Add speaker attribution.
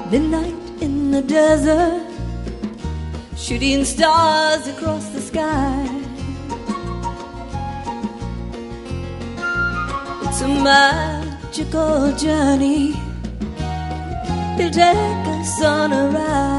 Speaker 1: Midnight in the desert, shooting stars across the sky. It's a magical journey. They'll take us on a ride.